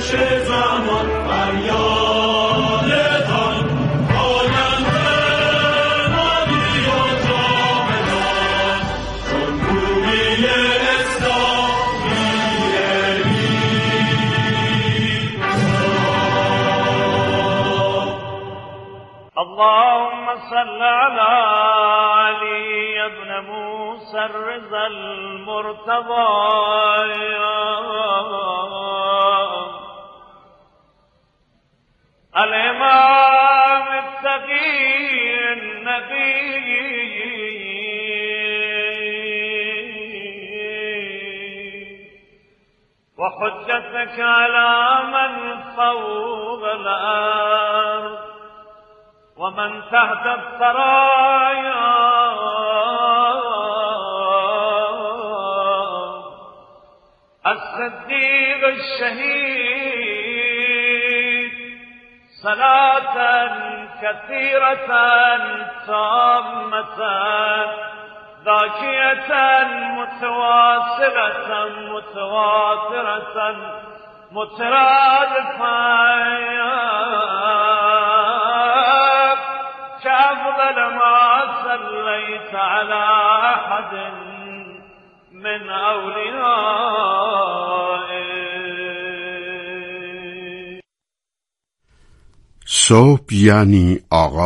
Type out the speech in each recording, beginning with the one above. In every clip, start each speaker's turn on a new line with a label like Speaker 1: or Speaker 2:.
Speaker 1: اللهم صل على علي بن موسى الرضا المرتضى الإمام التقي النبي وحجتك على من فوق الأرض ومن تحت الثرايا الصديق الشهيد صلاة كثيرة تامة ذاكية متواصلة متواترة مترادفة كأفضل ما صليت على أحد من أوليائك.
Speaker 2: صبح یعنی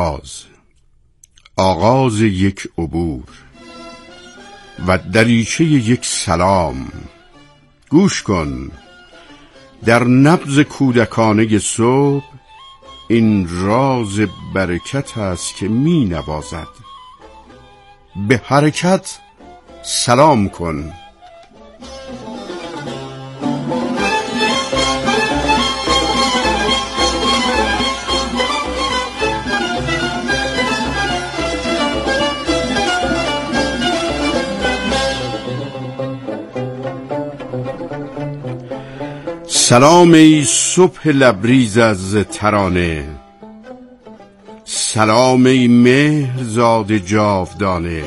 Speaker 2: آغاز یک عبور و دریچه یک سلام. گوش کن، در نبض کودکانه صبح این راز برکت است که می نوازد. به حرکت سلام کن. سلام ای صبح لبریز از ترانه، سلام ای مهرزاد جاودانه.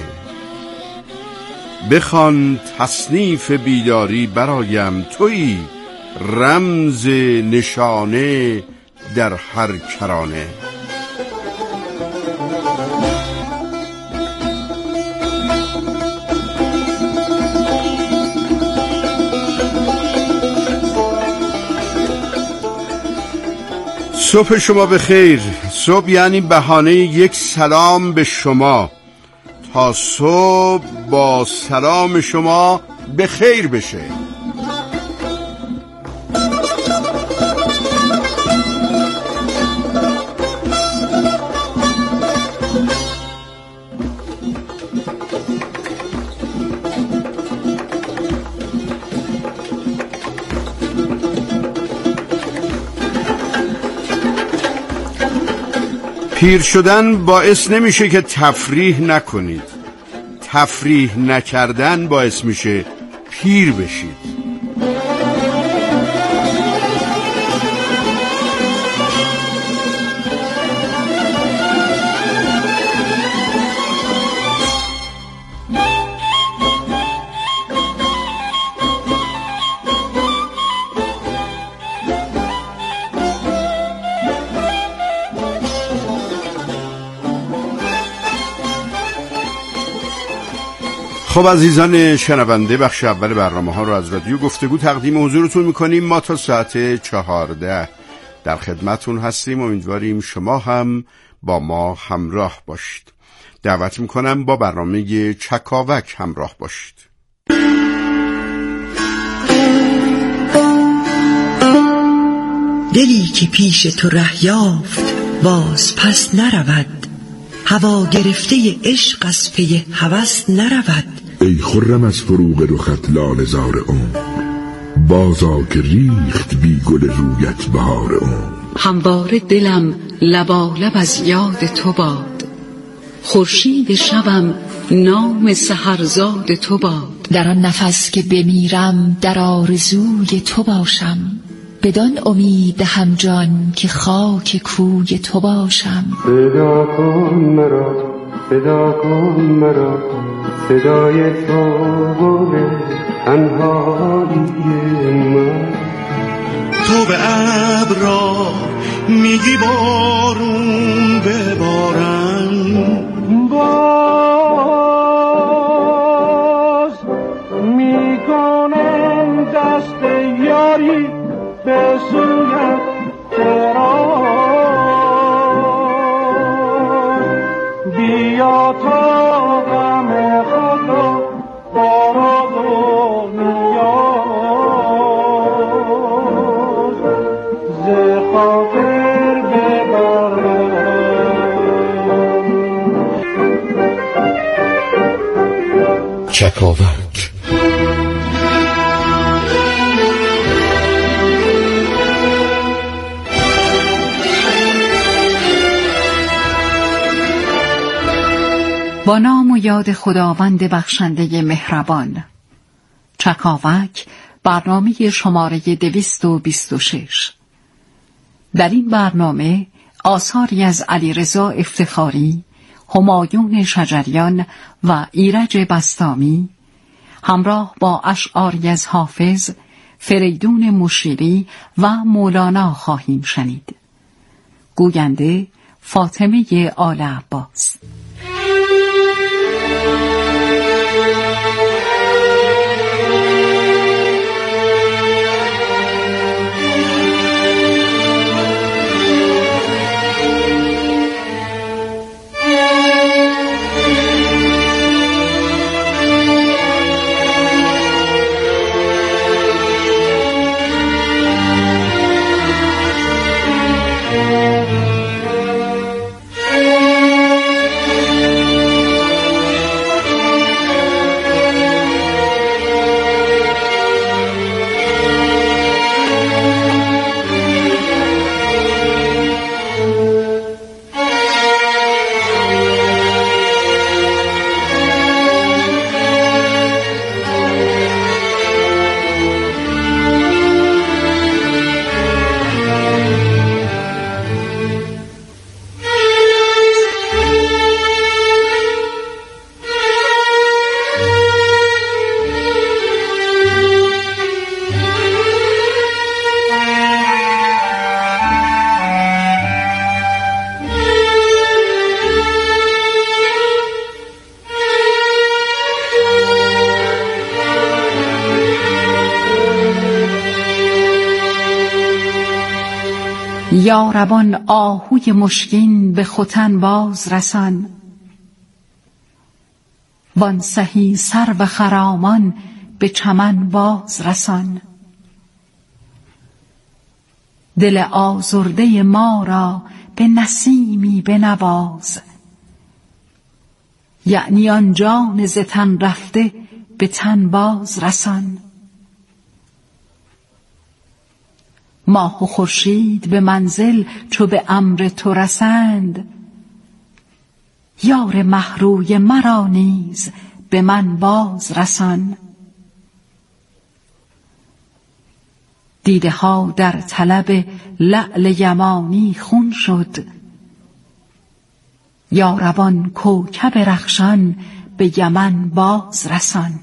Speaker 2: بخوان تصنیف بیداری برایم، تویی رمز نشانه در هر کرانه. صبح شما بخیر. صبح یعنی بهانه یک سلام به شما تا صبح با سلام شما بخیر بشه. پیر شدن باعث نمیشه که تفریح نکنید، تفریح نکردن باعث میشه پیر بشید. خب عزیزان شنونده، بخش اول برنامه ها رو از رادیو گفتگو تقدیم حضورتون میکنیم. ما تا ساعت 14 در خدمتون هستیم. امیدواریم شما هم با ما همراه باشید. دعوت میکنم با برنامه چکاوک همراه باشید.
Speaker 3: دلی که پیش تو ره یافت باز پس نرود، هوا گرفته عشق از پی هوس نرود.
Speaker 4: ای خرم از فروغ رخت لاله زار عمر، بازا که ریخت بی گل رویت بهار عمر.
Speaker 5: همواره دلم لبالب از یاد تو باد، خورشید شبم نام سحرزاد تو باد.
Speaker 6: در آن نفس که بمیرم در آرزوی تو باشم، بدان امید دهم جان که خاک کوی تو باشم.
Speaker 7: صدا کن مرا، صدا کن مرا، صدای تو گل تنهایی من.
Speaker 8: تو به میگی بارون ببارم،
Speaker 1: باز میکنم دست یاری به سویت دراز، بیا تا غم خود را باراز و نیاز ز خاطر ببرم.
Speaker 4: چکاوک
Speaker 5: با نام و یاد خداوند بخشنده مهربان. چکاوک برنامه شماره 226. در این برنامه آثاری از علیرضا افتخاری، همایون شجریان و ایرج بسطامی همراه با اشعاری از حافظ، فریدون مشیری و مولانا خواهیم شنید. گوینده فاطمه آل عباس. یا ربان آهوی مشکین به ختن باز رسان، وان سهی سر و خرامان به چمن باز رسان. دل آزرده ما را به نسیمی بنواز، یعنی آن جان ز تن رفته به تن باز رسان. ماه و خورشید به منزل چو به امر تو رسند، یار مهروی مرا نیز به من باز رسان. دیده ها در طلب لعل یمانی خون شد، یا ربان کوکب رخشان به یمن باز رسان.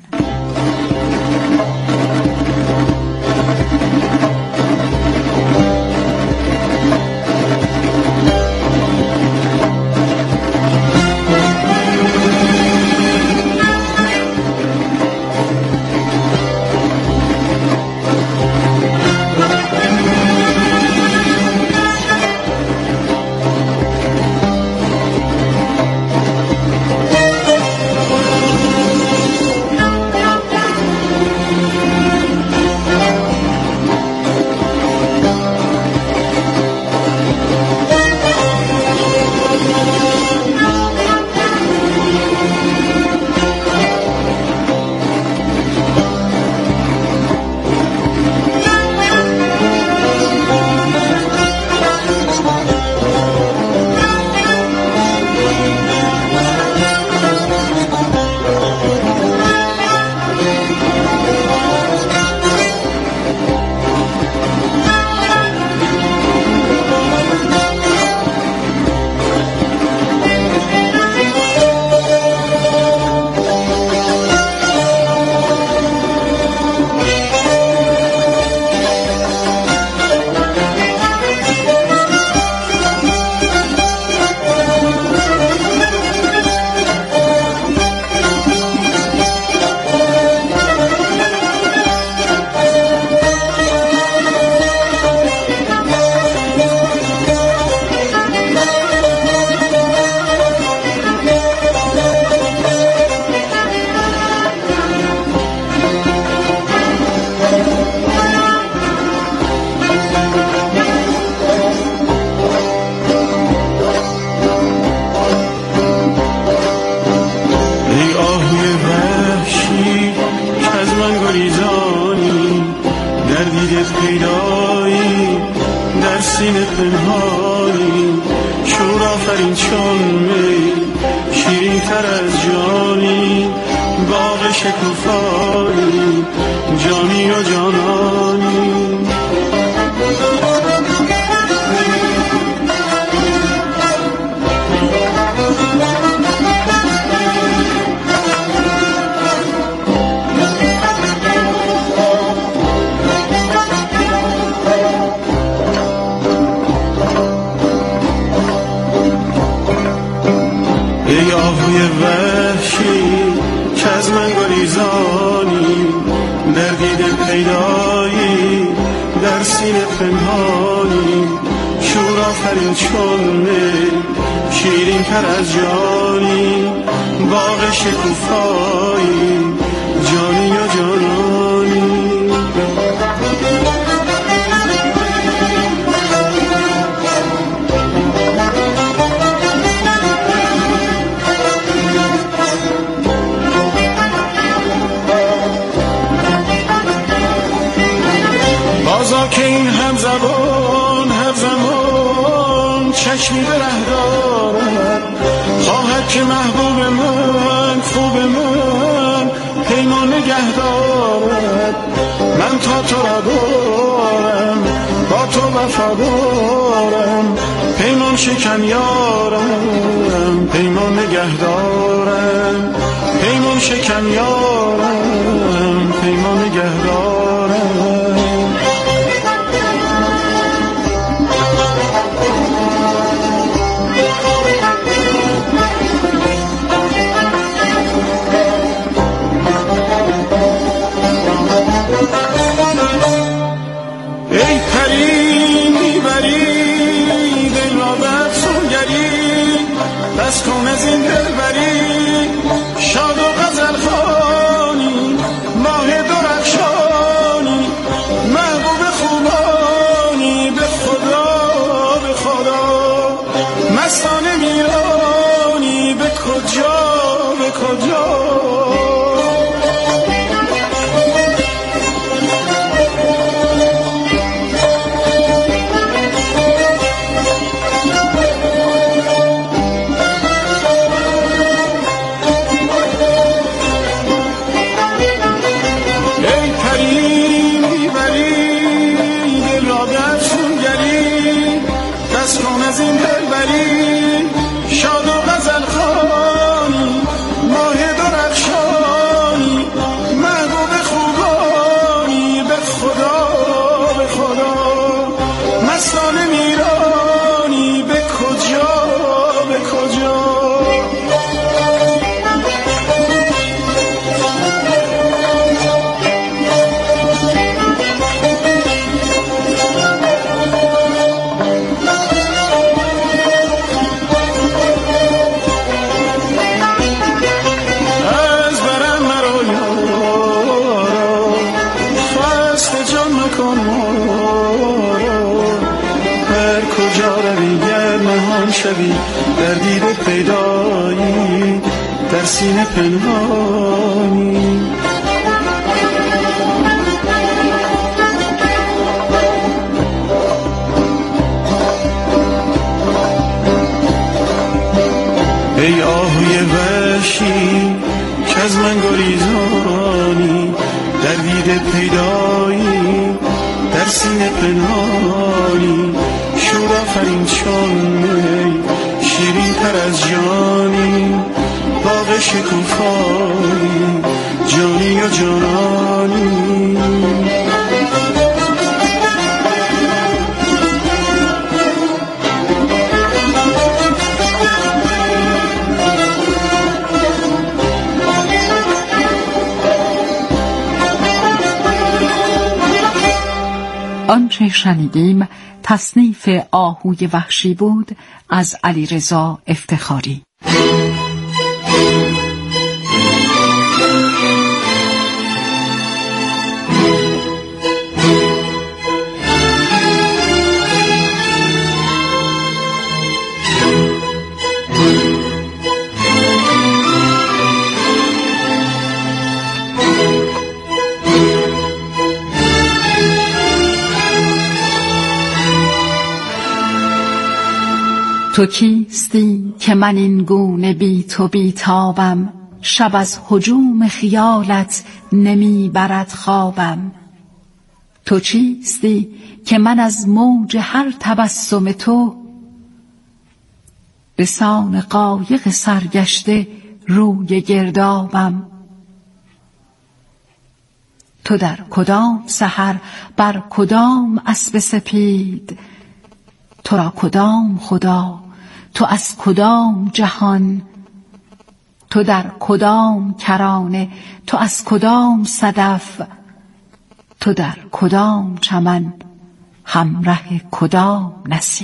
Speaker 8: دیده پیدایی در سینه پنهانی، شور آفرین چون می شیرین تر از جانی، باغ شکوفایی جانی و جانانی. ای آهوی وحشی که از من گریزانی، در دیده پیدایی در سینه پنهانی، شور آفرین چون می شیرین تر از جانی، باغ شکوفایی جانی و جانانی. بازا که این همزبان چشمی به ره دارد، خواهد که محبوب من خوب من پیمان نگه دارد. من تا تو را دارم با تو وفا دارم، پیمان شکن یارم پیمان نگه دارم، پیمان شکن یارم پیمان نگه دارم. ای پری میبری دل را به افسونگری، بس کن از این دلبری شاد و غزل خوانی، ماه درخشانی محبوب خوبانی، به خدا به خدا مستانه میرانی، به کجا به کجا. از این دلبری شاد و غزل خوانی، ماه درخشانی محبوب خوبانی، به خدا به خدا مستانه میرانی، به کجا به کجا. شوی در دیده پیدایی در سینه پنهانی. ای آهوی وحشی که از من گریزانی، در دیده پیدایی در سینه پنهانی، شور آفرین چون می شیرین تر از جانی، باغ شکوفایی جانی و جانانی.
Speaker 5: آنچه شنیدیم تصنیف آهوی وحشی بود از علیرضا افتخاری. تو کیستی که من این گونه بی تو بیتابم، شب از هجوم خیالت نمی برد خوابم. تو چیستی که من از موج هر تبسم تو، به سان قایق سرگشته روی گردابم. تو در کدام سحر بر کدام اسب سپید، تو را کدام خدا، تو از کدام جهان، تو در کدام کرانه، تو از کدام صدف، تو در کدام چمن، همره کدام نسیم.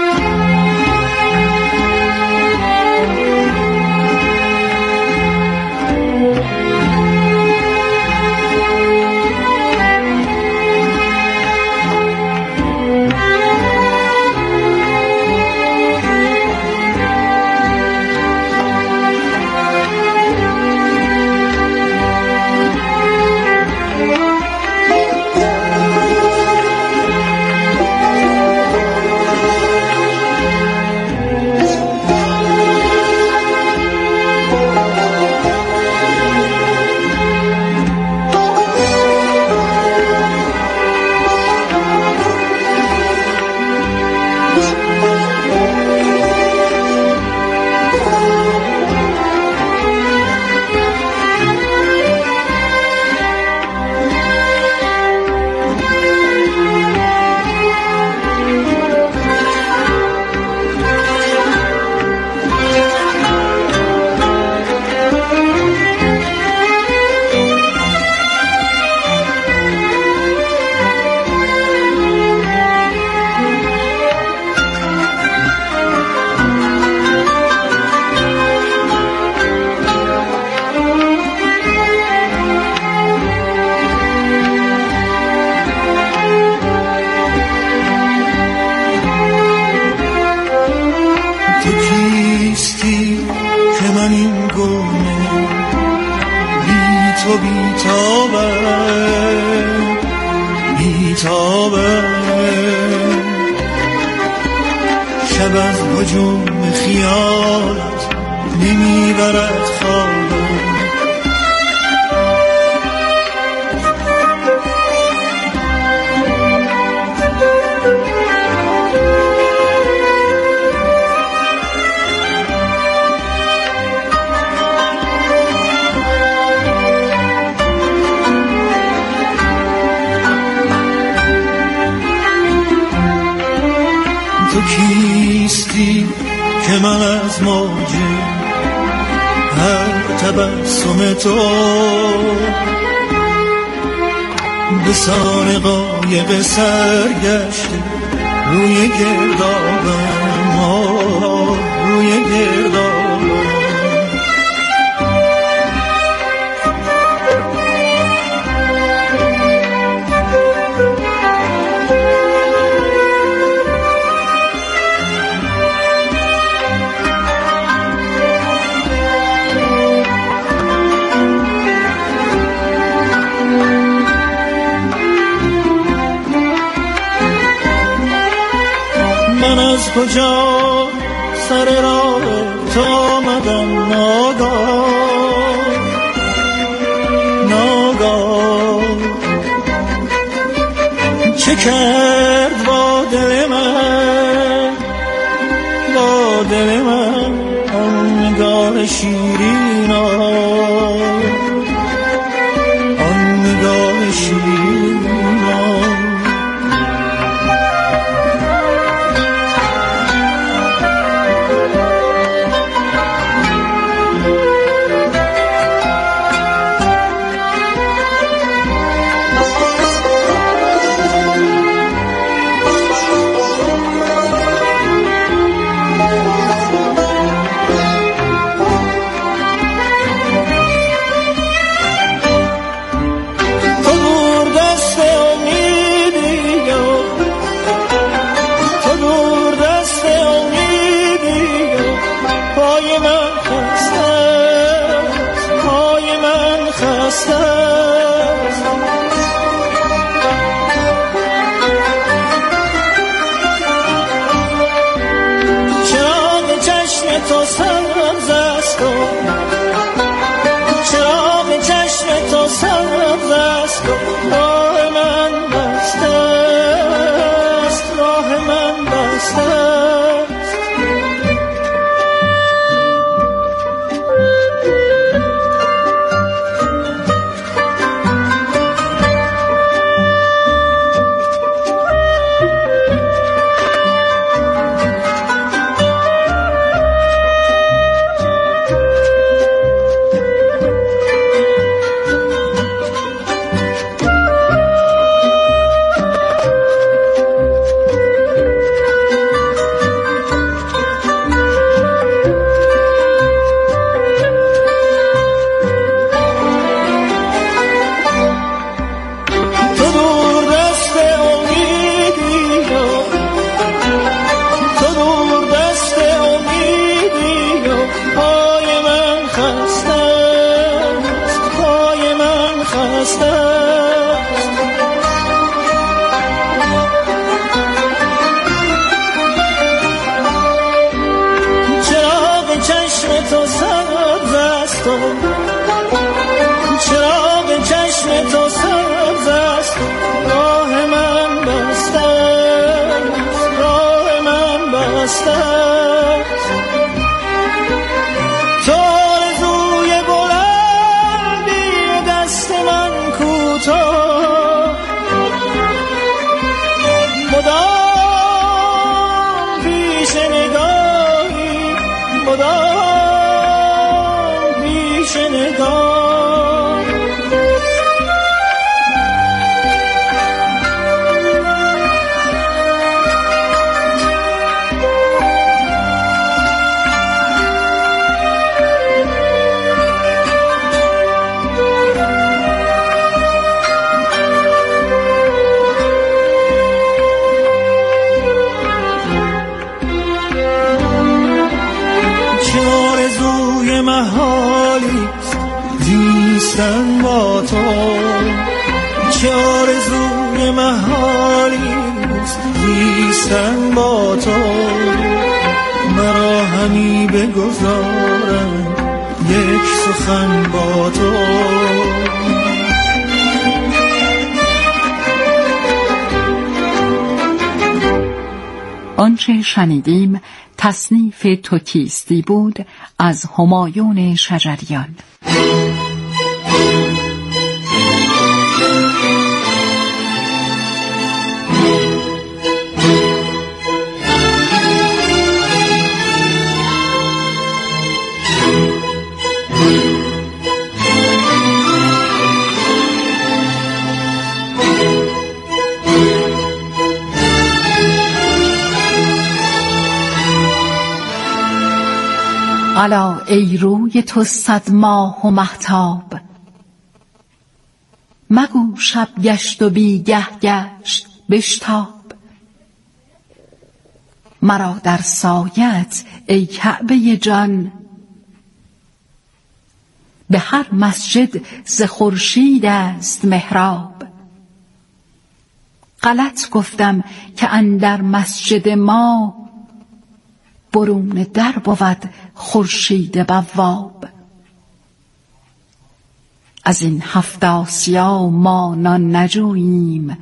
Speaker 8: شب از هجوم خیالت نمیبرد خوابم. تو کیستی که من از موج هر تبسم تو به سان قایق سرگشته روی گردابم، روی گردابم. من از کجا سر راه تو آمدم ناگاه، ناگاه چه کرد با دل من، با دل من آن نگاه شیرین، آن نگاه شیرین. چرا آرزوی محالیست زیستن با تو، چه آرزوی محالیست زیستن با تو، مرا همی بگذارم یک سخن با تو.
Speaker 5: آنچه شنیدیم تصنیف تو کیستی بود از همایون شجریان. الا ای روی تو صد ماه و مهتاب، مگو شب گشت و بیگه گشت بشتاب. مرا در سایت ای کعبه جان، به هر مسجد ز خورشید است محراب. غلط گفتم که اندر مسجد ما، برون در بود خورشید بواب. از این 7 آسیا ما نان نجوییم،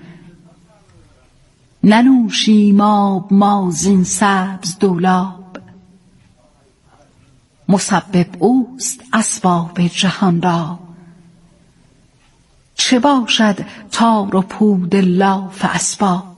Speaker 5: ننوشیم آب ما زین سبز دولاب. مسبب اوست اسباب جهان را، چه باشد تار و پود لاف اسباب.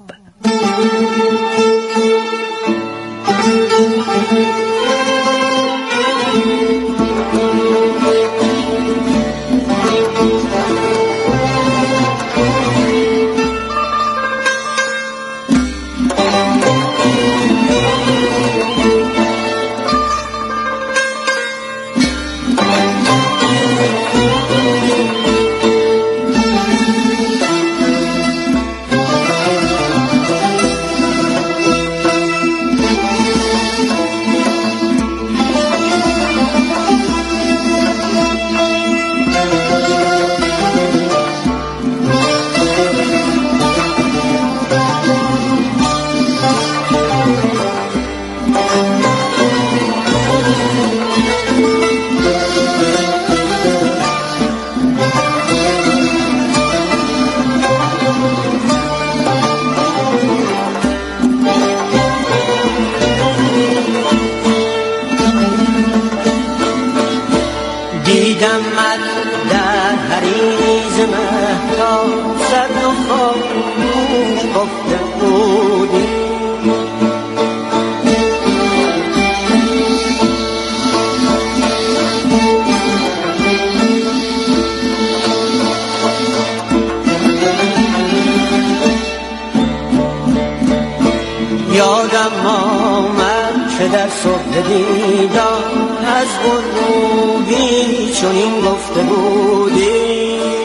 Speaker 9: دیدم من در حریز مهتاب، صد و خاموش گفته بودی. یادم آمد که در صبح دیدار از غروبی چنین گفته بودی.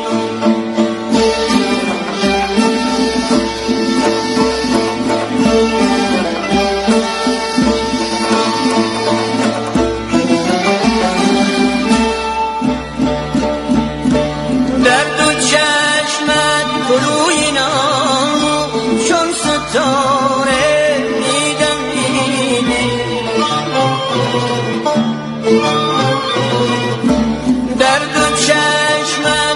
Speaker 9: در دو چشمت گلوی نام چون ستاره دیدم در دو چشمت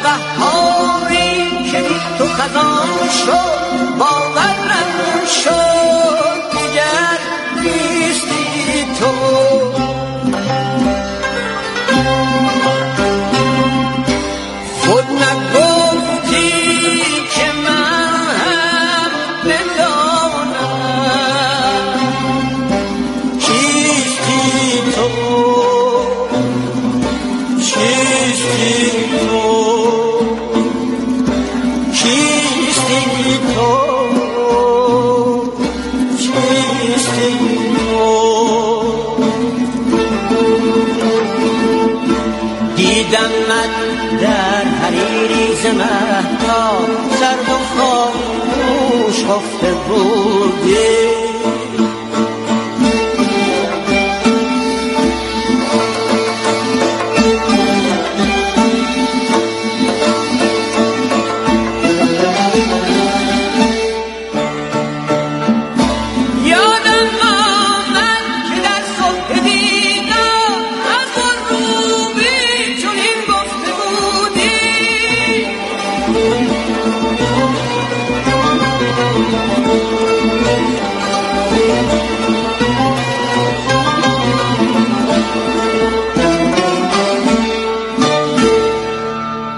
Speaker 9: بهاری که بی تو خزان شد باورم شد دیگر نیستی تو خود نگفتی که من هم بدانم چیستی تو چیستی دیدمت در حریری ز مهتاب سرد و خاموش خفته بودی